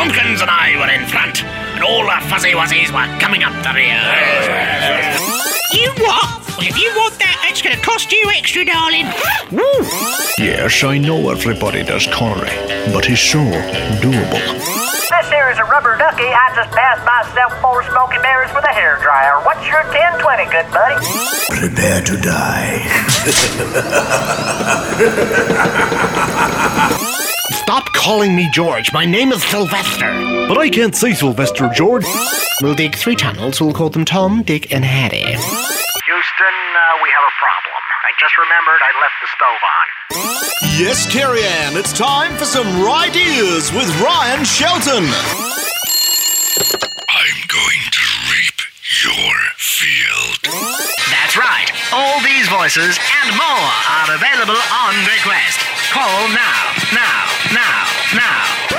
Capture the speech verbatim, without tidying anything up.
Tompkins and I were in front, and all the Fuzzy Wuzzies were coming up the rear. You what? Well, if you want that, it's going to cost you extra, darling. Woo. Yes, I know everybody does Connery, but he's so doable. This here is a rubber ducky. I just passed myself four smoky berries with a hairdryer. What's your ten twenty, good buddy? Prepare to die. Stop calling me George. My name is Sylvester. But I can't say Sylvester, George. We'll dig three tunnels. We'll call them Tom, Dick, and Harry. Houston, uh, we have a problem. I just remembered I left the stove on. Yes, Carrie Ann, it's time for some Right Ears with Ryan Shelton. I'm going to reap your field. That's right. All these voices and more are available on request. Call now, now, now, now.